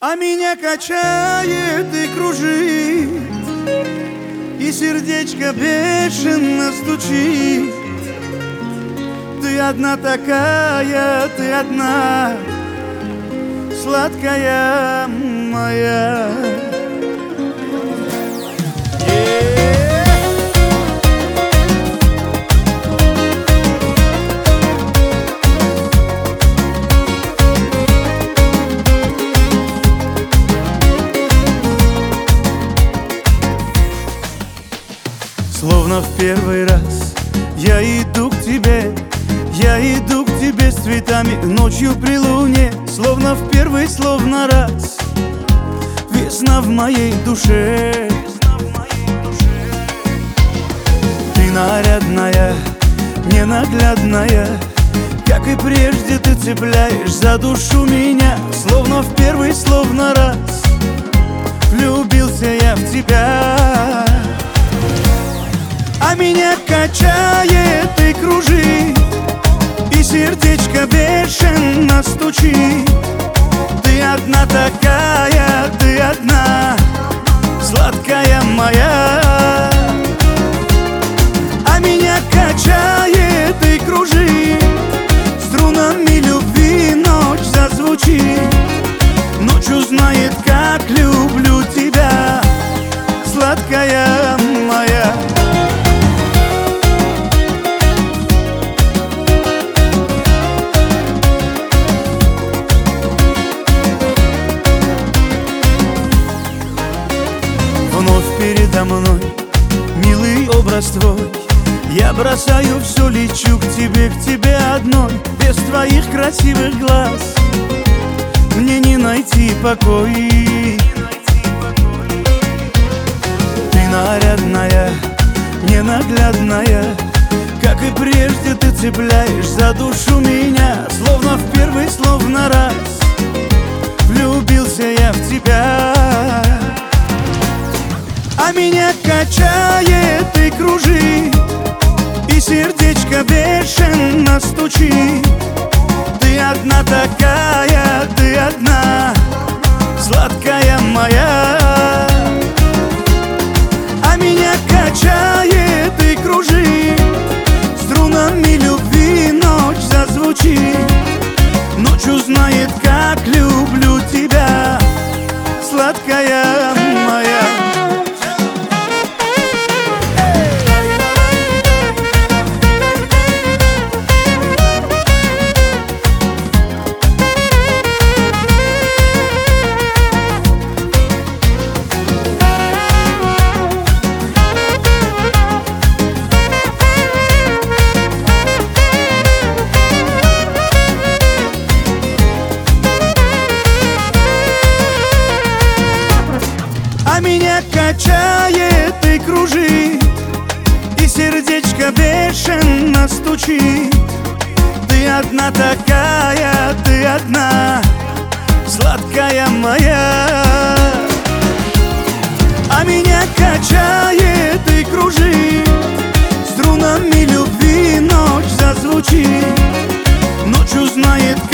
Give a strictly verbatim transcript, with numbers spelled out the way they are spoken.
А меня качает и кружит, и сердечко бешено стучит. Ты одна такая, ты одна, сладкая моя. Словно в первый раз я иду к тебе, я иду к тебе с цветами ночью при луне. Словно в первый, словно раз весна в моей душе. Ты нарядная, ненаглядная, как и прежде ты цепляешь за душу меня. Словно в первый, словно раз влюбился я в тебя. А меня качает и кружит, и сердечко бешено стучит. Ты одна такая, ты одна, сладкая моя. А меня качает и кружит, струнами любви ночь зазвучит. Ночь узнает, как люблю тебя, сладкая моя. Вновь передо мной милый образ твой. Я бросаю все, лечу к тебе, к тебе одной. Без твоих красивых глаз мне не найти покой. Ты нарядная, ненаглядная, как и прежде ты цепляешь за душу меня. Словно в первый, словно раз влюбился я в тебя. А меня качает и кружит, и сердечко бешено стучит. Ты одна такая, ты одна, сладкая моя. А меня качает и кружит, струнами любви ночь зазвучит. Ночь узнает, как люблю тебя, сладкая моя. А меня качает и кружит, и сердечко бешено стучит. Ты одна такая, ты одна, сладкая моя. А меня качает и кружит, струнами любви ночь зазвучит. Ночь узнает,